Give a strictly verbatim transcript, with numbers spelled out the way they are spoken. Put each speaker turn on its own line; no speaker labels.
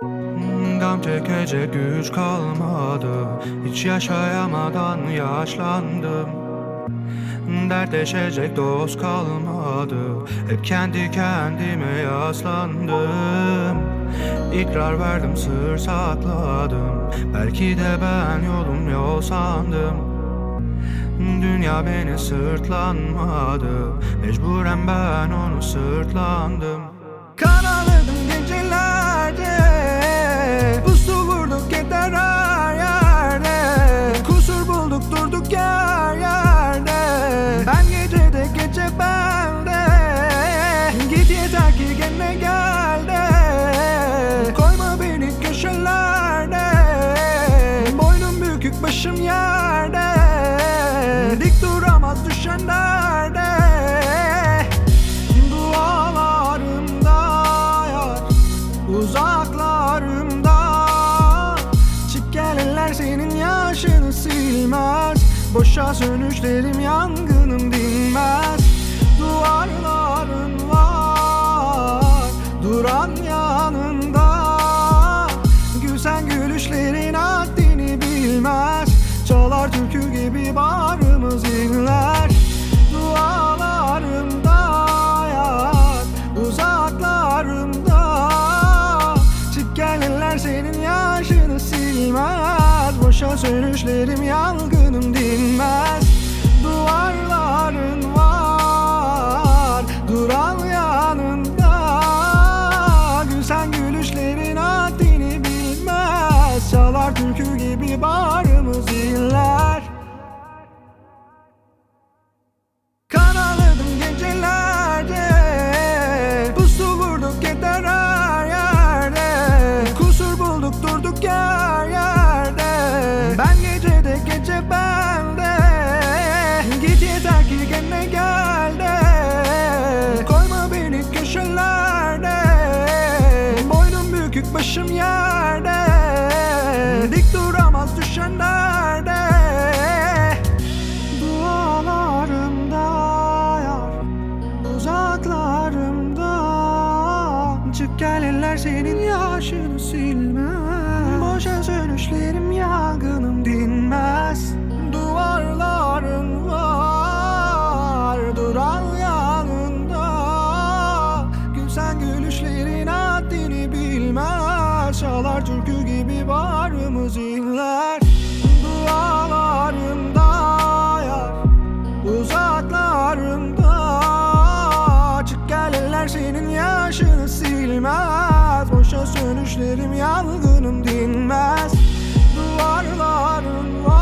Gam çekecek güç kalmadı. Hiç yaşayamadan yaşlandım. Dertleşecek dost kalmadı. Hep kendi kendime yaslandım. İkrar verdim, sır sakladım. Belki de ben yolum yol sandım. Dünya beni sırtlanmadı. Mecburen ben onu sırtlandım. Karaladım gecelerde, puslu vurduk yeter her yerde. Kusur bulduk durduk yer yerde. Ben gecede gece bende. Git yeter ki gene gel de. Koyma beni köşelerde. Boynum bükük başım yerde. Dik duramaz düşenlerde. Dualarımda yar, uzaklarımda. Çık gel eller senin yaşını silmez. Boşa sönüşlerim yangınım dinmez. Duvarların var, duran yanında. Gülsen gülüşlerin haddini bilmez. Çalar türkü gibi bağrımız inler. Dualarımda yar, uzaklarımda. Çık gel eller senin yaşını silmez. Boşa sönüşlerim yangınım dinmez. Duvarların var, duran yanında. Gülsen gülüşlerin haddini bilmez. Çalar türkü gibi bağrımız inler. Karaladım gecelerde, puslu vurduk yeter her yerde. Kusur bulduk durduk yer yerde. Ben gecede gece bende. Git yeter ki gene gel de. Koyma beni köşelerde. Boynum bükük başım yerde. Dik duramaz düşenlerde. Dualarımda yar, uzaklarımda. Çık gel eller senin yaşını silmez. Boşa sönüşlerim yangınım dinmez. Duvarların var, duran yanında. Gülsen gülüşlerin haddini bilmez. Çalar türkü gibi bağrımız inler. Dualarımda yar, uzaklarımda. Çık gel eller senin yaşını silmez. Boşa sönüşlerim yangınım dinmez. Duvarların var.